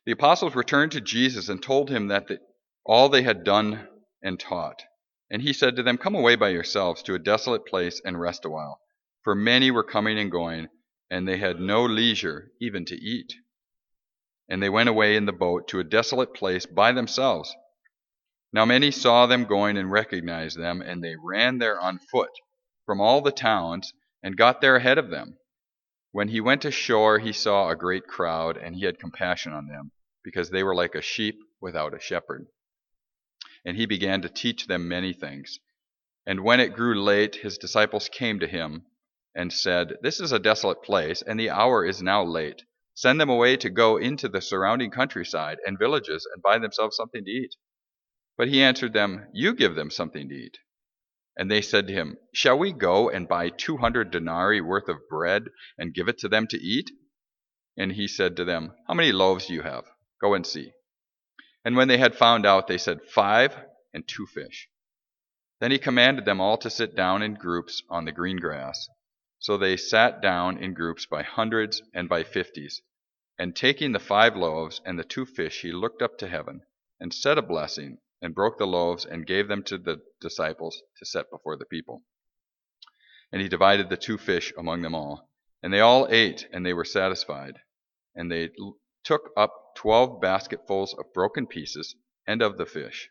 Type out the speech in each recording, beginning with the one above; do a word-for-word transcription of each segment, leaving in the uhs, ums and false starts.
The apostles returned to Jesus and told him that the, all they had done and taught. And he said to them, "Come away by yourselves to a desolate place and rest a while." For many were coming and going, and they had no leisure even to eat. And they went away in the boat to a desolate place by themselves. Now many saw them going and recognized them, and they ran there on foot from all the towns and got there ahead of them. When he went ashore, he saw a great crowd, and he had compassion on them, because they were like a sheep without a shepherd. And he began to teach them many things. And when it grew late, his disciples came to him and said, "This is a desolate place, and the hour is now late. Send them away to go into the surrounding countryside and villages and buy themselves something to eat." But he answered them, "You give them something to eat." And they said to him, "Shall we go and buy two hundred denarii worth of bread and give it to them to eat?" And he said to them, "How many loaves do you have? Go and see." And when they had found out, they said, "Five and two fish." Then he commanded them all to sit down in groups on the green grass. So they sat down in groups by hundreds and by fifties. And taking the five loaves and the two fish, he looked up to heaven and said a blessing, and broke the loaves and gave them to the disciples to set before the people. And he divided the two fish among them all. And they all ate, and they were satisfied. And they took up twelve basketfuls of broken pieces and of the fish.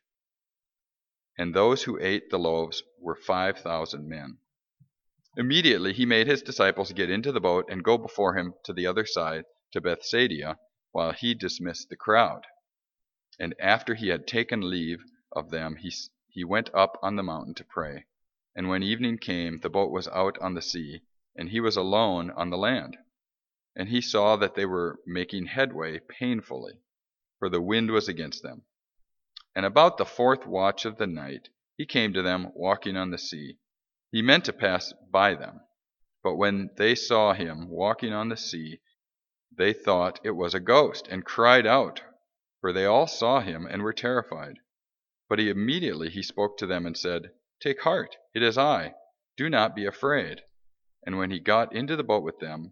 And those who ate the loaves were five thousand men. Immediately he made his disciples get into the boat and go before him to the other side, to Bethsaida, while he dismissed the crowd. And after he had taken leave of them, he, he went up on the mountain to pray. And when evening came, the boat was out on the sea, and he was alone on the land. And he saw that they were making headway painfully, for the wind was against them. And about the fourth watch of the night, he came to them walking on the sea. He meant to pass by them, but when they saw him walking on the sea, they thought it was a ghost, and cried out, for they all saw him and were terrified. But he immediately he spoke to them and said, "Take heart, it is I. Do not be afraid." And when he got into the boat with them,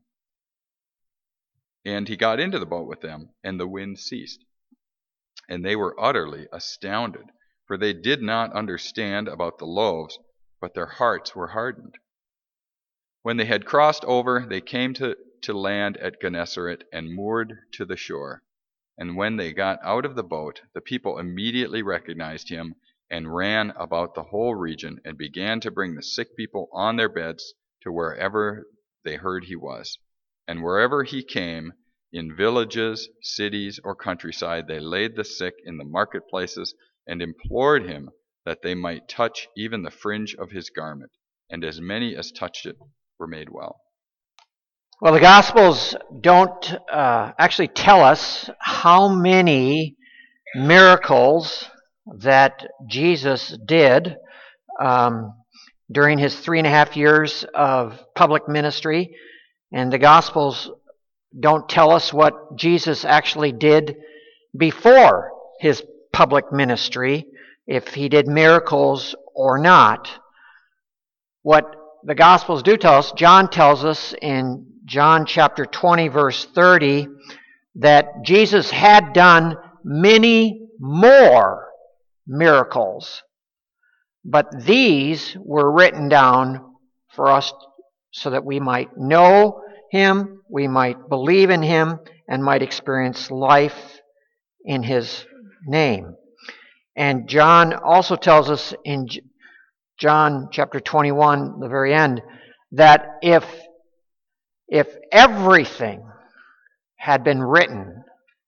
and he got into the boat with them, and the wind ceased. And they were utterly astounded, for they did not understand about the loaves, but their hearts were hardened. When they had crossed over, they came to, to land at Gennesaret and moored to the shore. And when they got out of the boat, the people immediately recognized him and ran about the whole region and began to bring the sick people on their beds to wherever they heard he was. And wherever he came, in villages, cities, or countryside, they laid the sick in the marketplaces and implored him that they might touch even the fringe of his garment. And as many as touched it were made well. Well, the Gospels don't uh, actually tell us how many miracles that Jesus did um, during his three and a half years of public ministry. And the Gospels don't tell us what Jesus actually did before his public ministry, if he did miracles or not. What the Gospels do tell us, John tells us in John chapter twenty, verse thirty, that Jesus had done many more miracles. But these were written down for us so that we might know him, we might believe in him, and might experience life in his name. And John also tells us in John chapter twenty-one, the very end, that if if everything had been written,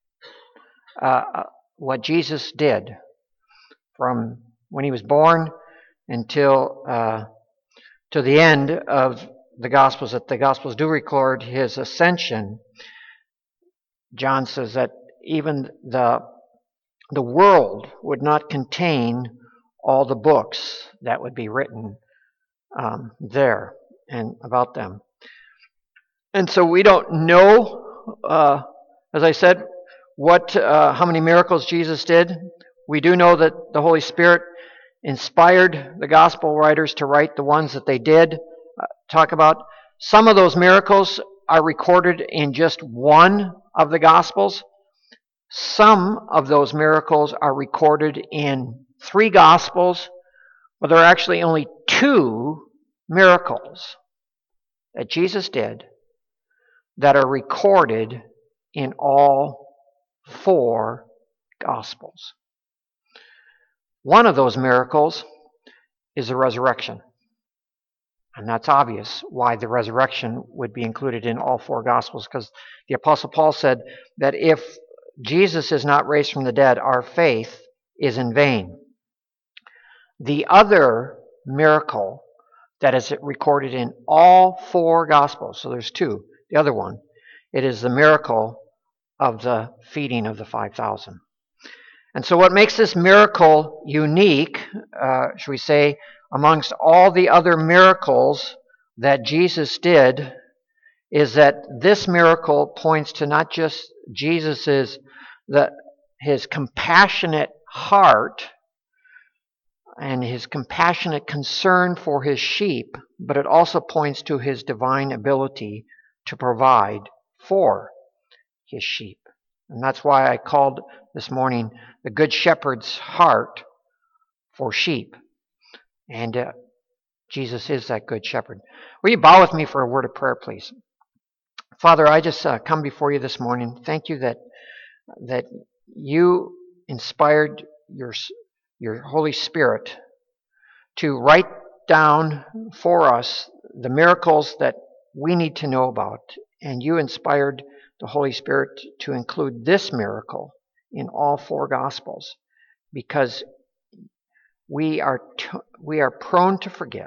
uh, what Jesus did from when he was born until uh, to the end of the Gospels, that the Gospels do record his ascension, John says that even the the world would not contain all the books that would be written um, there and about them. And so we don't know, uh, as I said, what uh, how many miracles Jesus did. We do know that the Holy Spirit inspired the gospel writers to write the ones that they did uh, talk about. Some of those miracles are recorded in just one of the Gospels. Some of those miracles are recorded in three Gospels, but there are actually only two miracles that Jesus did that are recorded in all four Gospels. One of those miracles is the resurrection. And that's obvious why the resurrection would be included in all four Gospels, because the Apostle Paul said that if Jesus is not raised from the dead, our faith is in vain. The other miracle that is recorded in all four Gospels, so there's two, the other one, it is the miracle of the feeding of the five thousand. And so what makes this miracle unique, uh, should we say, amongst all the other miracles that Jesus did, is that this miracle points to not just Jesus's the his compassionate heart and his compassionate concern for his sheep, but it also points to his divine ability to provide for his sheep. And that's why I called this morning the Good Shepherd's heart for sheep. And uh, Jesus is that Good Shepherd. Will you bow with me for a word of prayer, please? Father, I just uh, come before you this morning. Thank you that that you inspired your your Holy Spirit to write down for us the miracles that we need to know about. And you inspired the Holy Spirit to include this miracle in all four Gospels, because we are t- we are prone to forget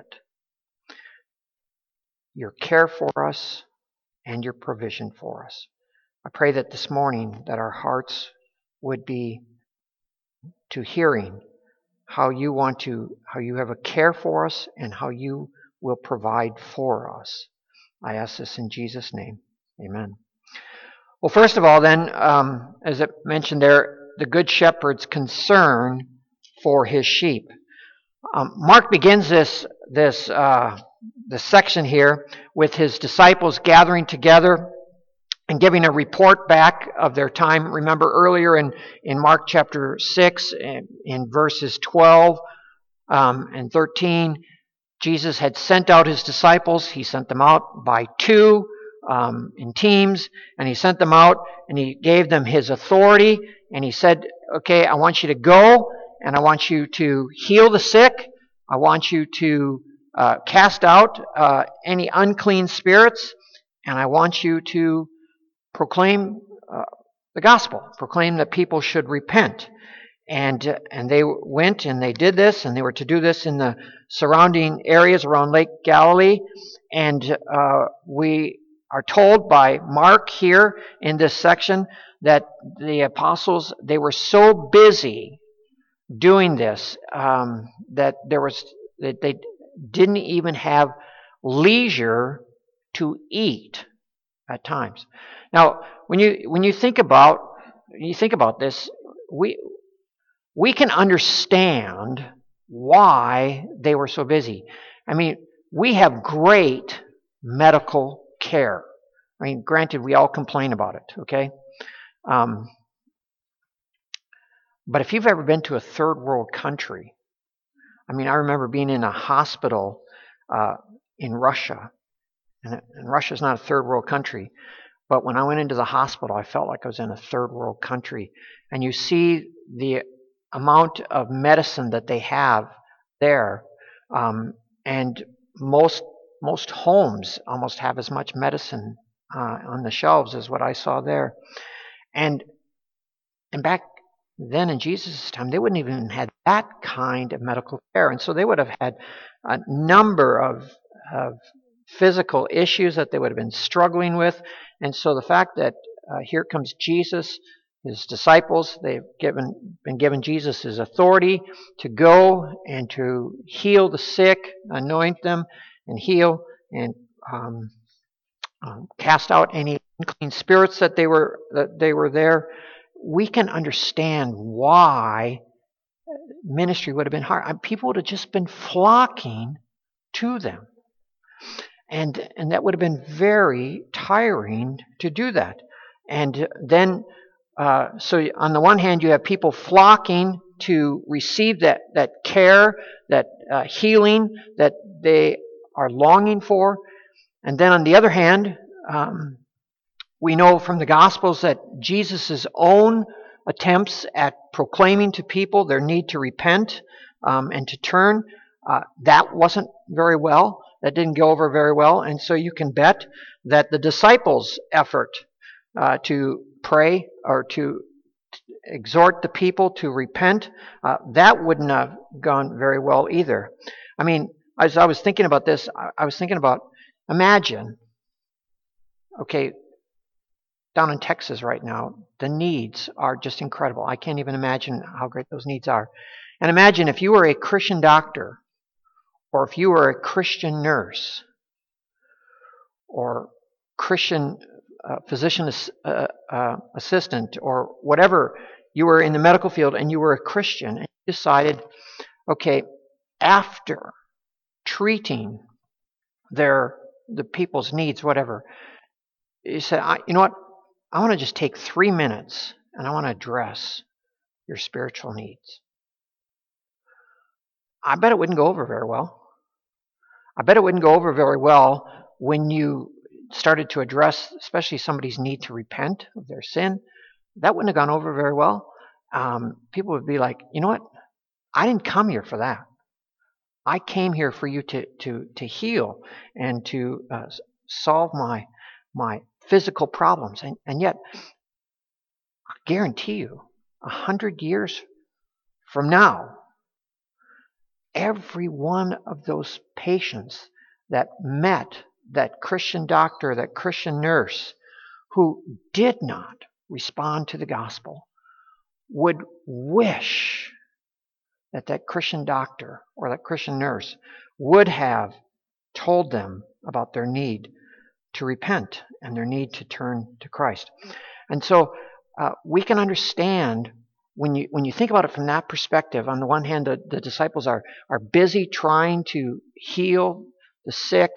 your care for us and your provision for us. I pray that this morning that our hearts would be to hearing how you want to, how you have a care for us and how you will provide for us. I ask this in Jesus' name. Amen. Well, first of all then, um, as it mentioned there, the Good Shepherd's concern for his sheep. Um, Mark begins this this uh, this section here with his disciples gathering together and giving a report back of their time. Remember earlier in, in Mark chapter six, in, in verses twelve um, and thirteen, Jesus had sent out his disciples. He sent them out by two um, in teams, and he sent them out and he gave them his authority. And he said, okay, I want you to go and I want you to heal the sick. I want you to uh, cast out uh, any unclean spirits, and I want you to proclaim uh, the gospel, proclaim that people should repent. And uh, and they went and they did this, and they were to do this in the surrounding areas around Lake Galilee. And uh, we are told by Mark here in this section that the apostles, they were so busy doing this um, that there was that they didn't even have leisure to eat at times. Now, when you when you think about when you think about this, we we can understand why they were so busy. I mean, we have great medical care. I mean, granted, we all complain about it, okay? Um, but if you've ever been to a third world country, I mean, I remember being in a hospital uh, in Russia, and, and Russia's not a third world country, but when I went into the hospital, I felt like I was in a third world country. And you see the amount of medicine that they have there, um, and most most homes almost have as much medicine uh, on the shelves as what I saw there. And and back then in Jesus' time, they wouldn't even have that kind of medical care. And so they would have had a number of, of physical issues that they would have been struggling with. And so the fact that uh, here comes Jesus, his disciples, they've given been given Jesus his authority to go and to heal the sick, anoint them and heal, and um, um, cast out any unclean spirits that they were that they were there. We can understand why ministry would have been hard. People would have just been flocking to them. And and that would have been very tiring to do that. And then Uh, so on the one hand, you have people flocking to receive that, that care, that uh, healing that they are longing for. And then on the other hand, um, we know from the Gospels that Jesus' own attempts at proclaiming to people their need to repent um, and to turn, uh, that wasn't very well. That didn't go over very well. And so you can bet that the disciples' effort uh, to pray or to exhort the people to repent, uh, that wouldn't have gone very well either. I mean, as I was thinking about this, I was thinking about, imagine, okay, down in Texas right now, the needs are just incredible. I can't even imagine how great those needs are. And imagine if you were a Christian doctor, or if you were a Christian nurse, or Christian uh, physician uh, uh, assistant, or whatever, you were in the medical field and you were a Christian, and you decided, okay, after treating their the people's needs, whatever, you said, I, you know what, I want to just take three minutes and I want to address your spiritual needs. I bet it wouldn't go over very well. I bet it wouldn't go over very well when you started to address especially somebody's need to repent of their sin. That wouldn't have gone over very well. Um, people would be like, you know what? I didn't come here for that. I came here for you to to to heal and to uh, solve my my physical problems. And, and yet, I guarantee you, a hundred years from now, every one of those patients that met that Christian doctor, that Christian nurse, who did not respond to the gospel, would wish that that Christian doctor or that Christian nurse would have told them about their need to repent and their need to turn to Christ. And so uh, we can understand when you when you think about it from that perspective. On the one hand, the, the disciples are are busy trying to heal the sick,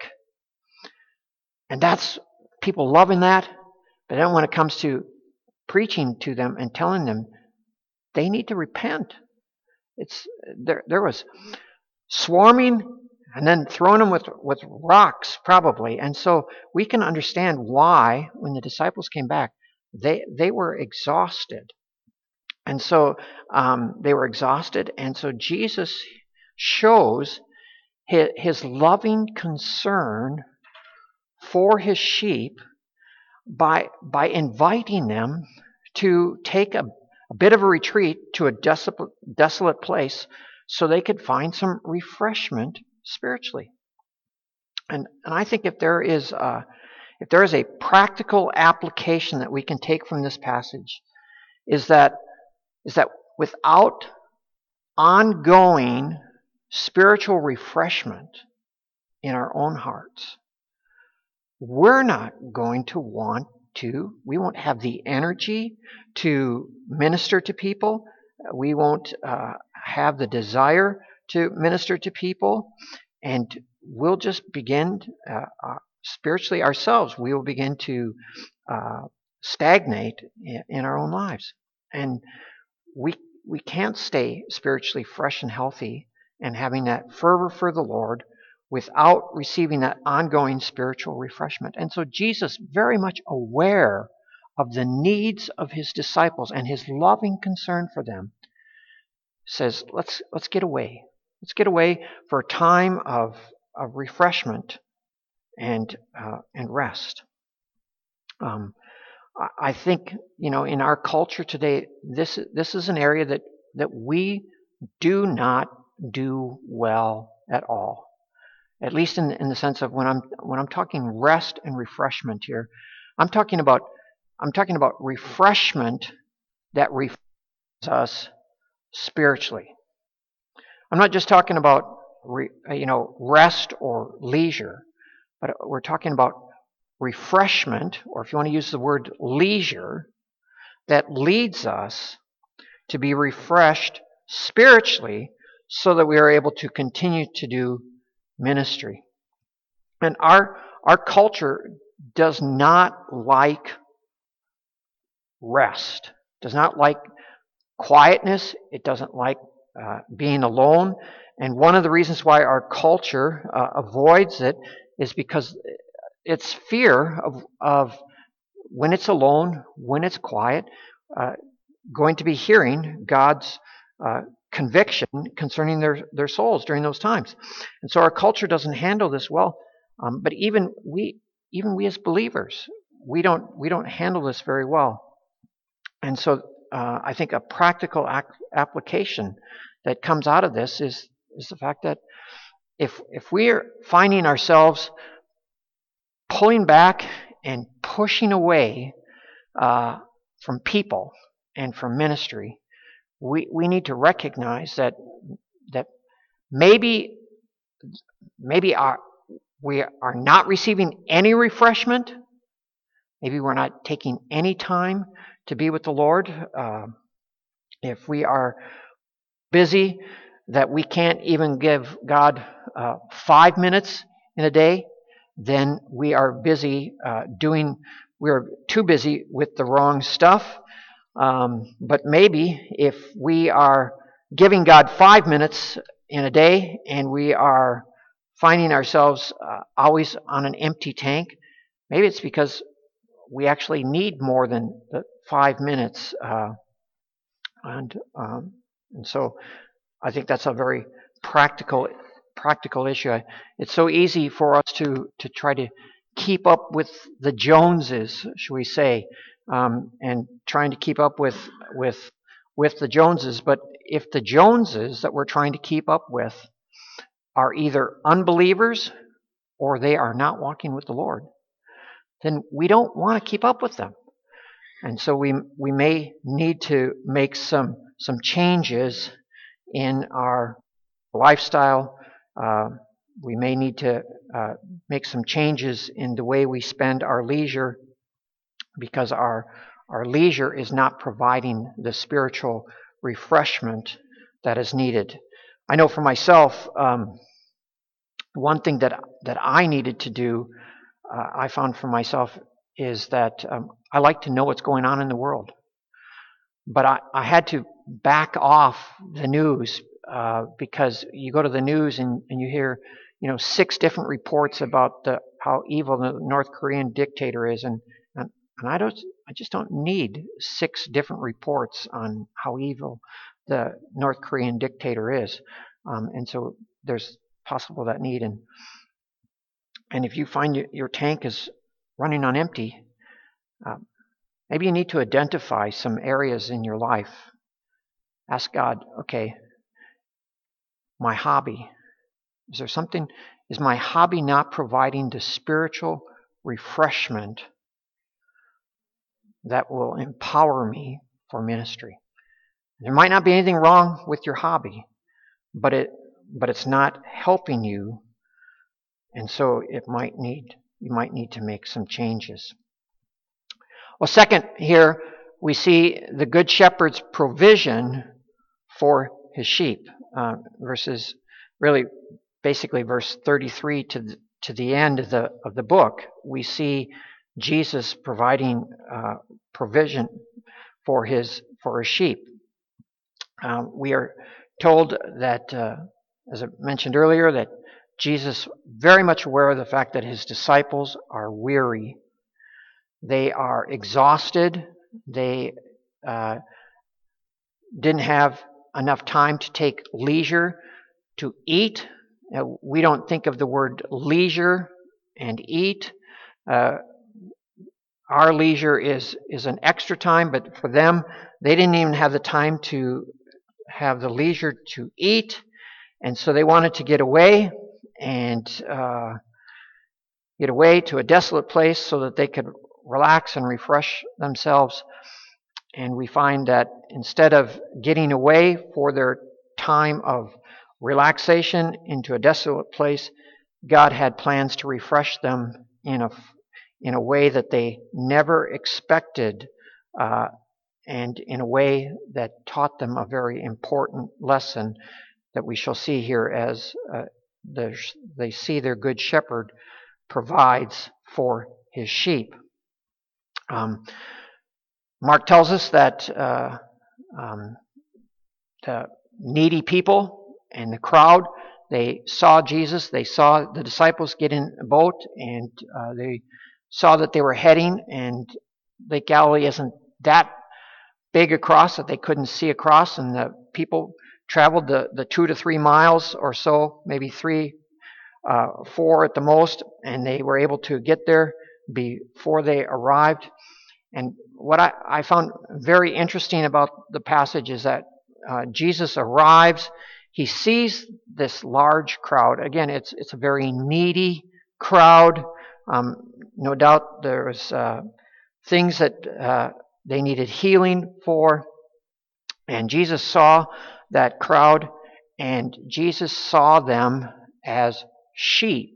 and that's people loving that. But then when it comes to preaching to them and telling them they need to repent, it's there. There was swarming and then throwing them with with rocks probably, and so we can understand why when the disciples came back, they they were exhausted. And so um, they were exhausted, and so Jesus shows his, his loving concern for his sheep by by inviting them to take a, a bit of a retreat to a desolate, desolate place so they could find some refreshment spiritually. And and I think if there is a, if there is a practical application that we can take from this passage, is that is that without ongoing spiritual refreshment in our own hearts, we're not going to want to, we won't have the energy to minister to people. We won't uh, have the desire to minister to people. And we'll just begin, uh, uh, spiritually ourselves, we will begin to uh, stagnate in, in our own lives. And we we can't stay spiritually fresh and healthy and having that fervor for the Lord without receiving that ongoing spiritual refreshment. And so Jesus, very much aware of the needs of his disciples and his loving concern for them, says, let's let's get away. Let's get away for a time of, of refreshment and uh, and rest. Um, I think, you know, in our culture today, this this is an area that, that we do not do well at all. At least in in the sense of when I'm when I'm talking rest and refreshment here, I'm talking about I'm talking about refreshment that refreshes us spiritually. I'm not just talking about re, you know rest or leisure, but we're talking about refreshment, or if you want to use the word leisure, that leads us to be refreshed spiritually so that we are able to continue to do ministry. And our our culture does not like rest. does not like quietness. It doesn't like uh, being alone. And one of the reasons why our culture uh, avoids it is because it's fear of, of when it's alone, when it's quiet, uh, going to be hearing God's uh, conviction concerning their, their souls during those times. And so our culture doesn't handle this well. Um, but even we, even we as believers, we don't we don't handle this very well. And so uh, I think a practical ac- application that comes out of this is is the fact that if if we're finding ourselves pulling back and pushing away uh, from people and from ministry, we we need to recognize that that maybe maybe our we are not receiving any refreshment. Maybe we're not taking any time to be with the Lord. Uh, if we are busy that we can't even give God uh, five minutes in a day, then we are busy uh, doing, we're too busy with the wrong stuff. Um, but maybe if we are giving God five minutes in a day and we are finding ourselves uh, always on an empty tank, maybe it's because we actually need more than the five minutes. Uh, and, um, and so I think that's a very practical practical issue. It's so easy for us to, to try to keep up with the Joneses, shall we say, um, and trying to keep up with with with the Joneses. But if the Joneses that we're trying to keep up with are either unbelievers or they are not walking with the Lord, then we don't want to keep up with them. And so we we may need to make some some changes in our lifestyle. Uh, we may need to uh, make some changes in the way we spend our leisure, because our our leisure is not providing the spiritual refreshment that is needed. I know for myself, um, one thing that that I needed to do, uh, I found for myself, is that um, I like to know what's going on in the world. But I, I had to back off the news uh, because you go to the news and, and you hear, you know, six different reports about the, how evil the North Korean dictator is, and, and and I don't, I just don't need six different reports on how evil the North Korean dictator is, um, and so there's possible that need, and and if you find your, your tank is running on empty, um, maybe you need to identify some areas in your life. Ask God, okay, my hobby, is there something, is my hobby not providing the spiritual refreshment that will empower me for ministry? There might not be anything wrong with your hobby, but it but it's not helping you, and so it might need you might need to make some changes. Well, second, here we see the Good Shepherd's provision for his sheep. Uh, verses, really, basically, verse thirty-three to the, to the end of the of the book, we see Jesus providing uh, provision for his for his sheep. Uh, we are told that, uh, as I mentioned earlier, that Jesus very much aware of the fact that his disciples are weary. They are exhausted. They uh, didn't have enough time to take leisure to eat. Now, we don't think of the word leisure and eat. Uh, our leisure is, is an extra time, but for them, they didn't even have the time to have the leisure to eat. And so they wanted to get away and uh, get away to a desolate place so that they could relax and refresh themselves. And we find that instead of getting away for their time of relaxation into a desolate place, God had plans to refresh them in a, in a way that they never expected, uh, and in a way that taught them a very important lesson that we shall see here as uh, the, they see their Good Shepherd provides for his sheep. Um, Mark tells us that uh, um, the needy people and the crowd, they saw Jesus, they saw the disciples get in a boat, and uh, they saw that they were heading, and Lake Galilee isn't that big across that they couldn't see across, and the people traveled the, the two to three miles or so, maybe three, uh, four at the most, and they were able to get there before they arrived. And what I, I found very interesting about the passage is that uh, Jesus arrives, he sees this large crowd. Again, it's it's a very needy crowd. Um, no doubt there was uh, things that uh, they needed healing for. And Jesus saw that crowd, and Jesus saw them as sheep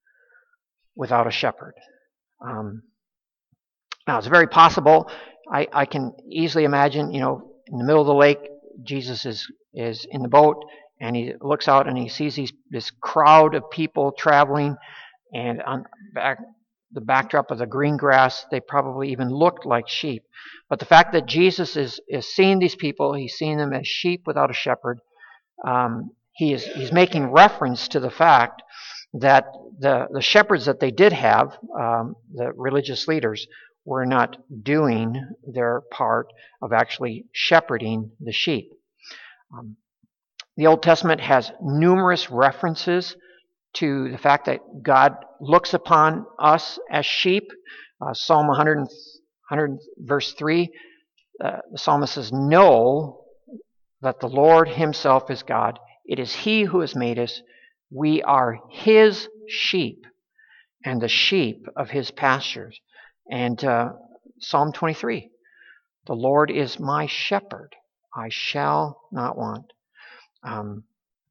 without a shepherd. Um, now, it's very possible, I, I can easily imagine, you know, in the middle of the lake, Jesus is, is in the boat, and he looks out and he sees these, this crowd of people traveling, and on back, the backdrop of the green grass, they probably even looked like sheep. But the fact that Jesus is, is seeing these people, he's seeing them as sheep without a shepherd, um, he is he's making reference to the fact that the, the shepherds that they did have, um, the religious leaders, were not doing their part of actually shepherding the sheep. Um, the Old Testament has numerous references to the fact that God looks upon us as sheep. Uh, Psalm one hundred, one hundred verse three, uh, the psalmist says, "Know that the Lord himself is God. It is he who has made us. We are his sheep and the sheep of his pastures." And uh, Psalm twenty-three, "The Lord is my shepherd. I shall not want." Um,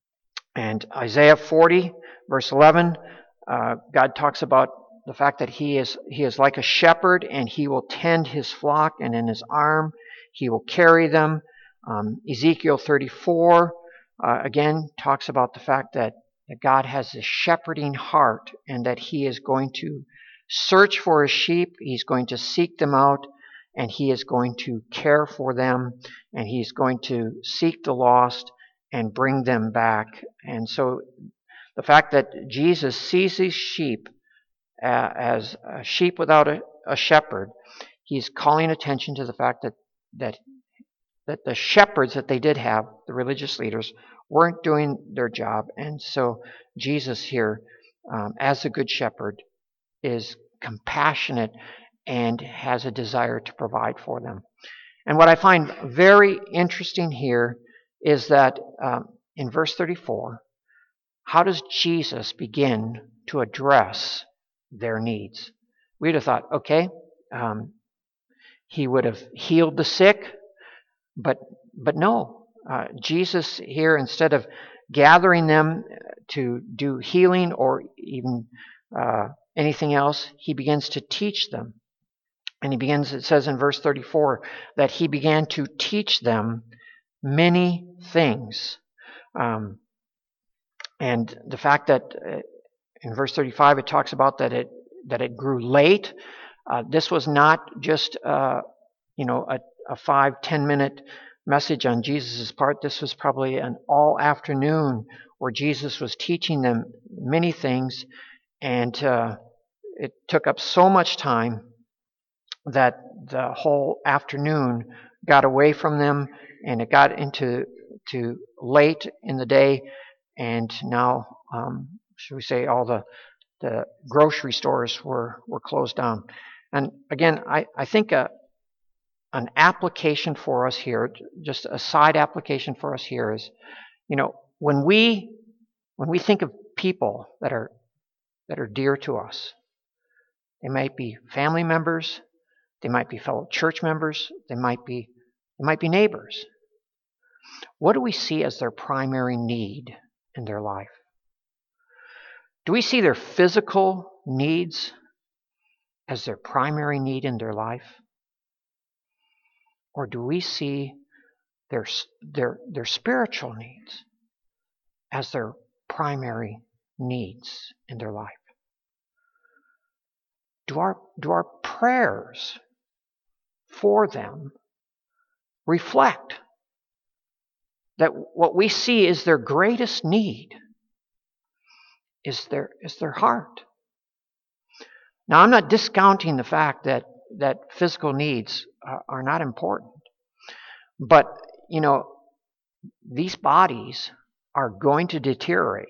and Isaiah forty, verse eleven, uh, God talks about the fact that he is he is like a shepherd, and he will tend his flock, and in his arm he will carry them. Um, Ezekiel thirty-four, uh, again, talks about the fact that, that God has a shepherding heart, and that he is going to search for his sheep, he's going to seek them out, and he is going to care for them, and he's going to seek the lost and bring them back. And so the fact that Jesus sees these sheep uh, as a sheep without a, a shepherd, he's calling attention to the fact that, that that the shepherds that they did have, the religious leaders, weren't doing their job. And so Jesus here, um, as a good shepherd, is compassionate and has a desire to provide for them. And what I find very interesting here is that um, in verse thirty-four, how does Jesus begin to address their needs? We'd have thought, okay, um, he would have healed the sick, but but no. Uh, Jesus here, instead of gathering them to do healing or even uh, anything else, he begins to teach them. And he begins, it says in verse thirty-four, that he began to teach them many things. Um, and the fact that uh, in verse thirty-five it talks about that it that it grew late. Uh, this was not just uh, you know a, a five ten minute message on Jesus' part. This was probably an all afternoon where Jesus was teaching them many things, and uh, it took up so much time that the whole afternoon got away from them, and it got into to late in the day, and now, um, should we say, all the, the grocery stores were, were closed down. And again, I, I think a, an application for us here, just a side application for us here is, you know, when we when we think of people that are that are dear to us, they might be family members, they might be fellow church members, they might be they might be neighbors. What do we see as their primary need in their life? Do we see their physical needs as their primary need in their life? Or do we see their their their spiritual needs as their primary needs in their life? Do our do our prayers for them reflect that what we see is their greatest need is their, is their heart. Now, I'm not discounting the fact that, that physical needs are, are not important. But, you know, these bodies are going to deteriorate.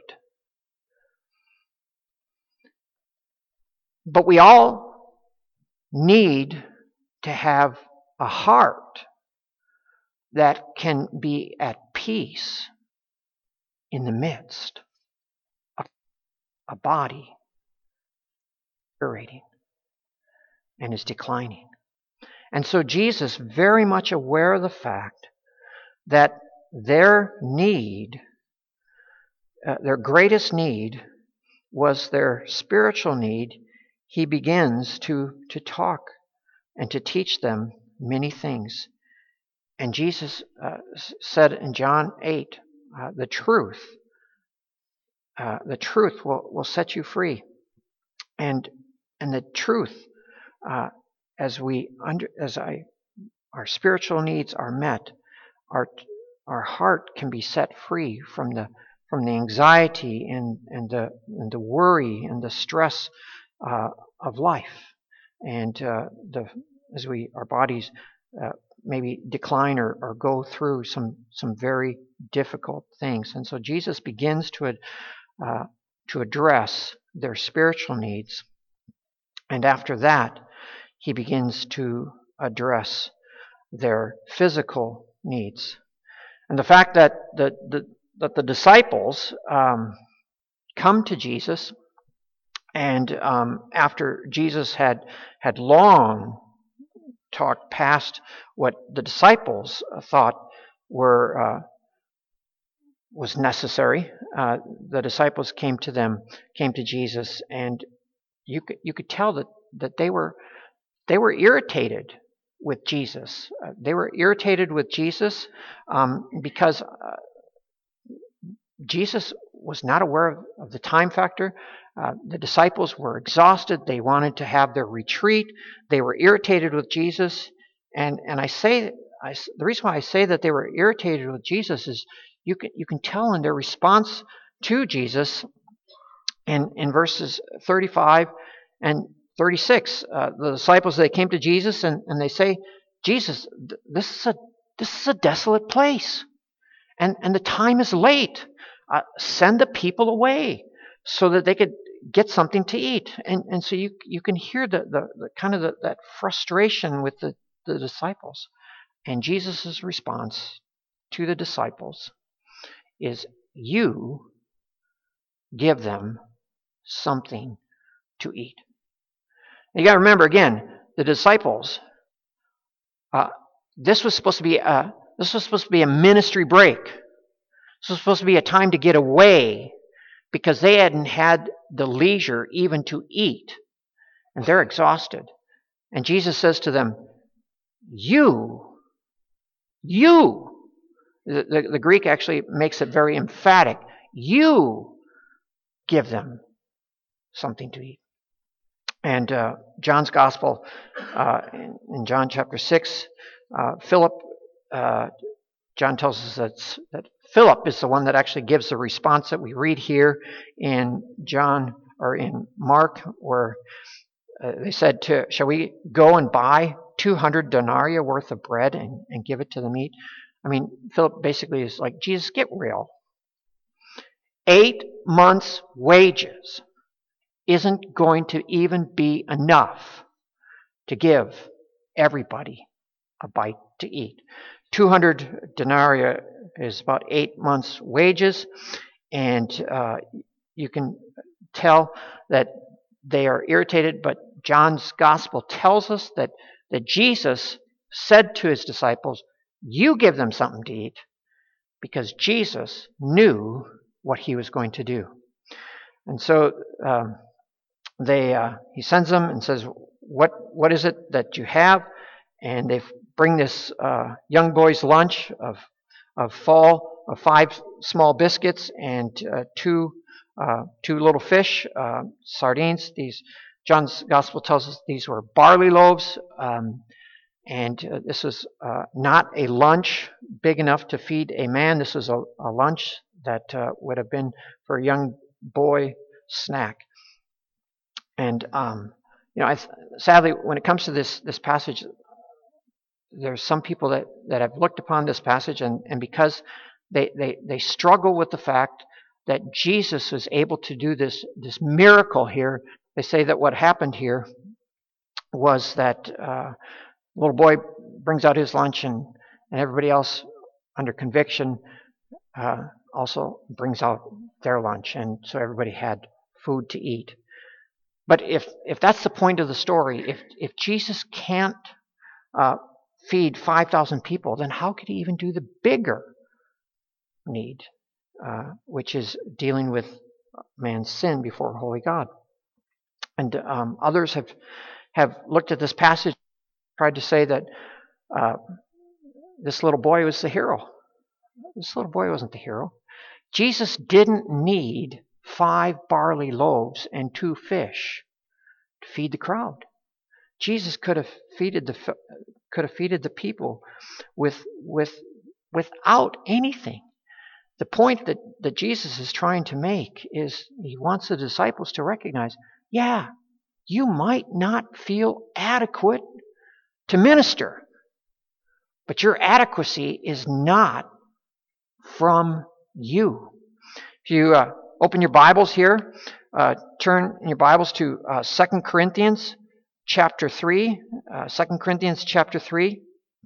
But we all need to have a heart that can be at peace in the midst of a body deteriorating and is declining. And so Jesus, very much aware of the fact that their need, uh, their greatest need was their spiritual need, he begins to, to talk and to teach them many things. And Jesus uh, said in John eight, uh, the truth, uh, the truth will, will set you free. And and the truth, uh, as we under, as I, our spiritual needs are met, our our heart can be set free from the from the anxiety and and the and the worry and the stress uh, of life, and uh, the as we our bodies uh, maybe decline or, or go through some some very difficult things, and so Jesus begins to uh, to address their spiritual needs, and after that, he begins to address their physical needs. And the fact that the, the that the disciples um, come to Jesus, and um, after Jesus had had long talked past what the disciples thought were uh, was necessary, uh, the disciples came to them, came to Jesus, and you could you could tell that that they were they were irritated with Jesus. Uh, they were irritated with Jesus um, because uh, Jesus was not aware of, of the time factor. Uh, the disciples were exhausted. They wanted to have their retreat. They were irritated with Jesus. And and I say I, the reason why I say that they were irritated with Jesus is you can you can tell in their response to Jesus in, in verses thirty-five and thirty-six. Uh, the disciples, they came to Jesus and, and they say, Jesus, this is a this is a desolate place, and and the time is late. Uh, send the people away so that they could get something to eat. And and so you you can hear the the, the kind of the, that frustration with the, the disciples. And Jesus' response to the disciples is, you give them something to eat. You got to remember again, the disciples. Uh, this was supposed to be a this was supposed to be a ministry break. This was supposed to be a time to get away because they hadn't had the leisure even to eat, and they're exhausted. And Jesus says to them, "You, you." The, the, the Greek actually makes it very emphatic. You give them something to eat. And uh, John's Gospel, uh, in, in John chapter six, uh, Philip, uh, John tells us that, that Philip is the one that actually gives the response that we read here in John or in Mark, where uh, they said, to, shall we go and buy two hundred denarii worth of bread and, and give it to them eat? I mean, Philip basically is like, Jesus, get real. Eight months' wages isn't going to even be enough to give everybody a bite to eat. two hundred denarii is about eight months' wages, and uh, you can tell that they are irritated, but John's Gospel tells us that, that Jesus said to his disciples, you give them something to eat, because Jesus knew what he was going to do. And so um, they uh, he sends them and says, what what is it that you have? And they bring this uh, young boy's lunch of of fall of five small biscuits and uh, two uh, two little fish, uh, sardines. These John's Gospel tells us these were barley loaves. Um, And uh, this was uh, not a lunch big enough to feed a man. This was a, a lunch that uh, would have been for a young boy snack. And um, you know, I, sadly, when it comes to this this passage, there's some people that, that have looked upon this passage, and, and because they, they, they struggle with the fact that Jesus was able to do this, this miracle here, they say that what happened here was that uh, little boy brings out his lunch, and, and everybody else under conviction uh, also brings out their lunch, and so everybody had food to eat. But if if that's the point of the story, if if Jesus can't uh, feed five thousand people, then how could he even do the bigger need, uh, which is dealing with man's sin before a holy God? And um, others have have looked at this passage, tried to say that uh, this little boy was the hero. This little boy wasn't the hero. Jesus didn't need five barley loaves and two fish to feed the crowd. Jesus could have feeded the could have feeded the people with with without anything. The point that, that Jesus is trying to make is he wants the disciples to recognize, yeah, you might not feel adequate to minister, but your adequacy is not from you. If you uh, open your Bibles here, uh, turn in your Bibles to uh, Second Corinthians chapter three. Uh, Second Corinthians chapter three.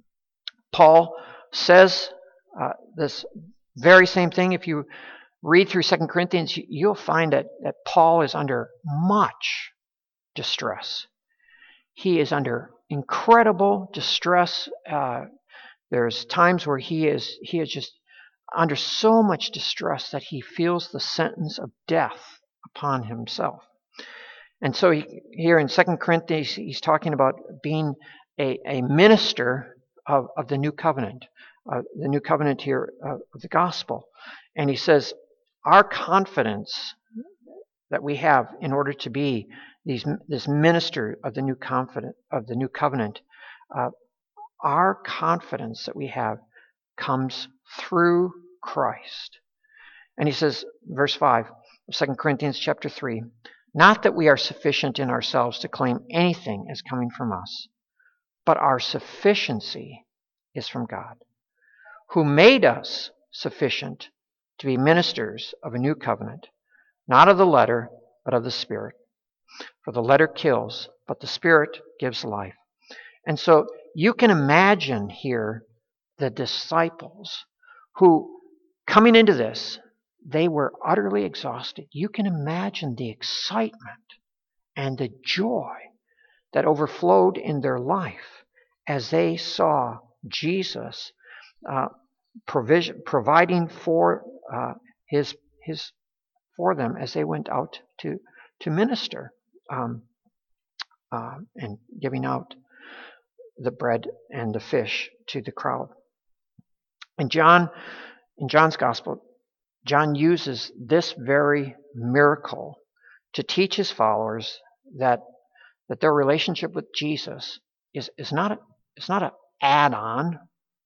Paul says uh, this very same thing. If you read through Second Corinthians, you'll find that, that Paul is under much distress. He is under incredible distress. Uh, there's times where he is he is just under so much distress that he feels the sentence of death upon himself. And so he, here in Second Corinthians, he's talking about being a, a minister of, of the new covenant, uh, the new covenant here uh, of the gospel. And he says, our confidence that we have in order to be these, this minister of the new confident of the new covenant, uh, our confidence that we have comes through Christ. And he says, verse five of Second Corinthians chapter three, not that we are sufficient in ourselves to claim anything as coming from us, but our sufficiency is from God, who made us sufficient to be ministers of a new covenant, not of the letter, but of the Spirit. For the letter kills, but the Spirit gives life. And so you can imagine here the disciples who, coming into this, they were utterly exhausted. You can imagine the excitement and the joy that overflowed in their life as they saw Jesus uh, provision, providing for uh, his his for them as they went out to to minister um, uh, and giving out the bread and the fish to the crowd. And John, in John's gospel, John uses this very miracle to teach his followers that that their relationship with Jesus is, is not a, it's not an add-on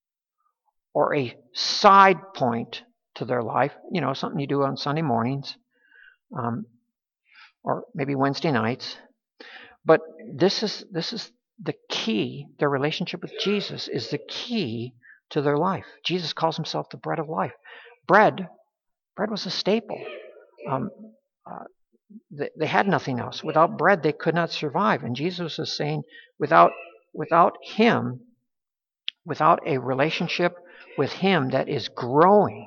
or a side point to their life, you know, something you do on Sunday mornings um, or maybe Wednesday nights. But this is this is the key. Their relationship with Jesus is the key to their life. Jesus calls himself the bread of life. Bread, bread was a staple. Um, uh, they, they had nothing else. Without bread, they could not survive. And Jesus is saying, without without him, without a relationship with him that is growing,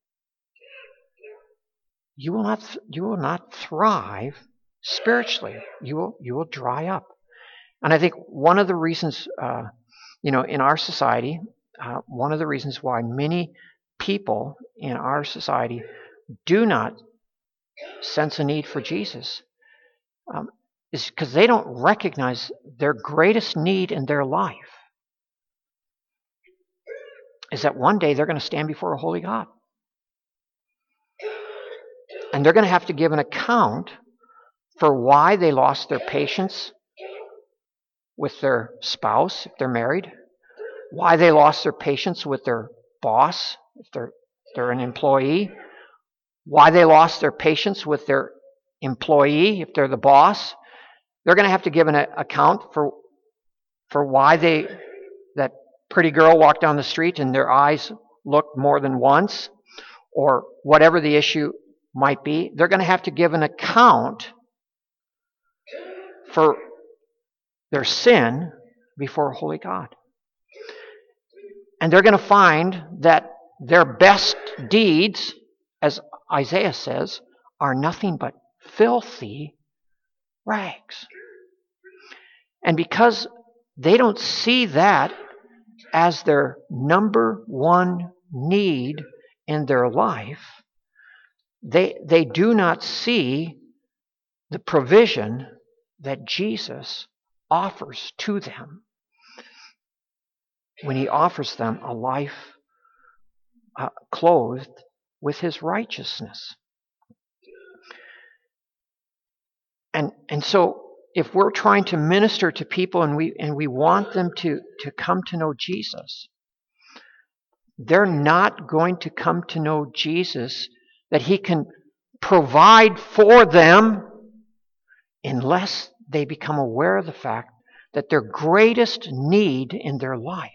you will not you will not thrive spiritually. You will you will dry up. And I think one of the reasons, uh, you know, in our society, uh, one of the reasons why many people in our society do not sense a need for Jesus um, is because they don't recognize their greatest need in their life is that one day they're going to stand before a holy God. And they're going to have to give an account for why they lost their patience with their spouse if they're married, why they lost their patience with their boss if they're, they're an employee, why they lost their patience with their employee if they're the boss. They're going to have to give an account for for why they that pretty girl walked down the street and their eyes looked more than once, or whatever the issue might be. They're going to have to give an account for their sin before a holy God. And they're going to find that their best deeds, as Isaiah says, are nothing but filthy rags. And because they don't see that as their number one need in their life, they, they do not see the provision that Jesus offers to them when he offers them a life uh, clothed with his righteousness. And, and so if we're trying to minister to people and we and we want them to, to come to know Jesus, they're not going to come to know Jesus that he can provide for them unless they become aware of the fact that their greatest need in their life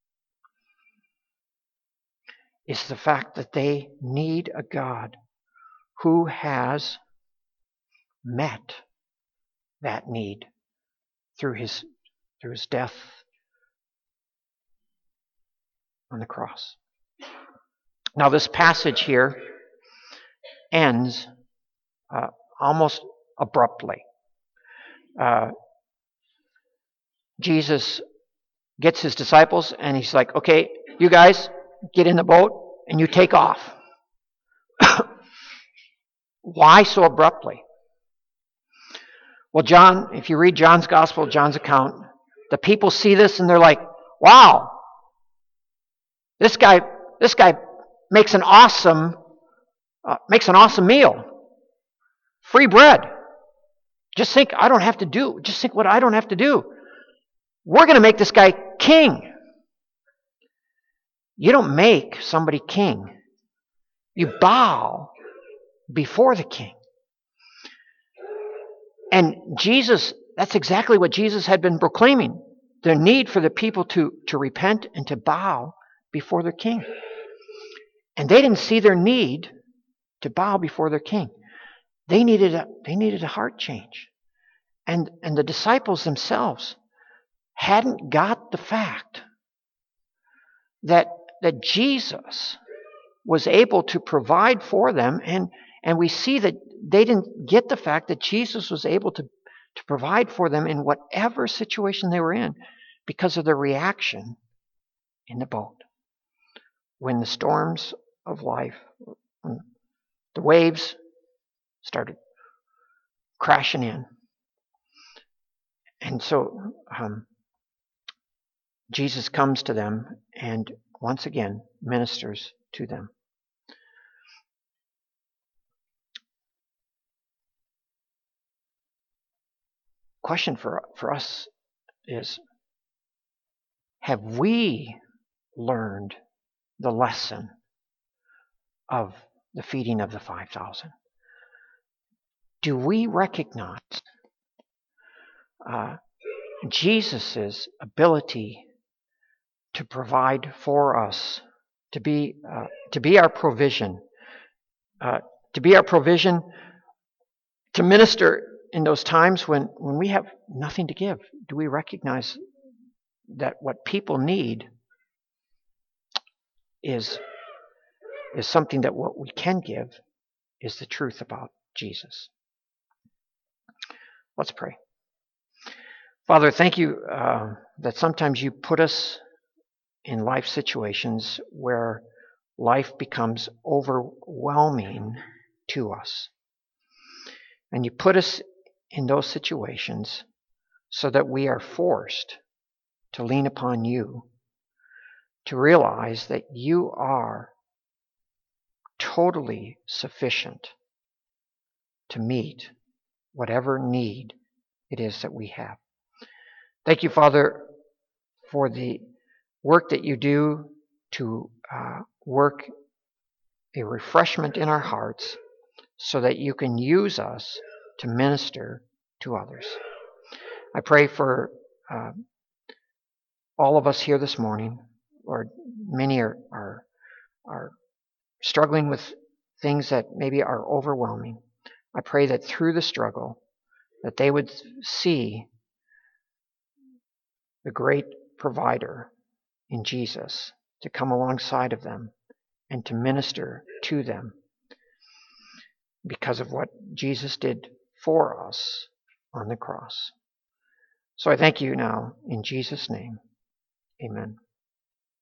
is the fact that they need a God who has met that need through his through his death on the cross. Now this passage here ends uh, almost abruptly. Uh, Jesus gets his disciples and he's like, okay, you guys get in the boat and you take off. Why so abruptly? Well, John, if you read John's gospel, John's account, the people see this and they're like, wow, this guy, this guy makes an awesome, uh, makes an awesome meal. Free bread. Just think, I don't have to do, just think what I don't have to do. We're going to make this guy king. You don't make somebody king. You bow before the king. And Jesus, that's exactly what Jesus had been proclaiming. The need for the people to, to repent and to bow before their king. And they didn't see their need to bow before their king. They needed a, they needed a heart change. And, and the disciples themselves hadn't got the fact that, that Jesus was able to provide for them. And, and we see that they didn't get the fact that Jesus was able to, to provide for them in whatever situation they were in because of their reaction in the boat. When the storms of life, when the waves started crashing in. And so um, Jesus comes to them and once again ministers to them. Question for, for us is, have we learned the lesson of the feeding of the five thousand? Do we recognize uh, Jesus' ability to provide for us, to be uh, to be our provision, uh, to be our provision, to minister in those times when, when we have nothing to give? Do we recognize that what people need is, is something that what we can give is the truth about Jesus? Let's pray. Father, thank you uh, that sometimes you put us in life situations where life becomes overwhelming to us. And you put us in those situations so that we are forced to lean upon you, to realize that you are totally sufficient to meet whatever need it is that we have. Thank you, Father, for the work that you do to uh, work a refreshment in our hearts so that you can use us to minister to others. I pray for uh, all of us here this morning. Lord, many are, are, are struggling with things that maybe are overwhelming. I pray that through the struggle, that they would see the great provider in Jesus to come alongside of them and to minister to them because of what Jesus did for us on the cross. So I thank you now in Jesus' name. Amen.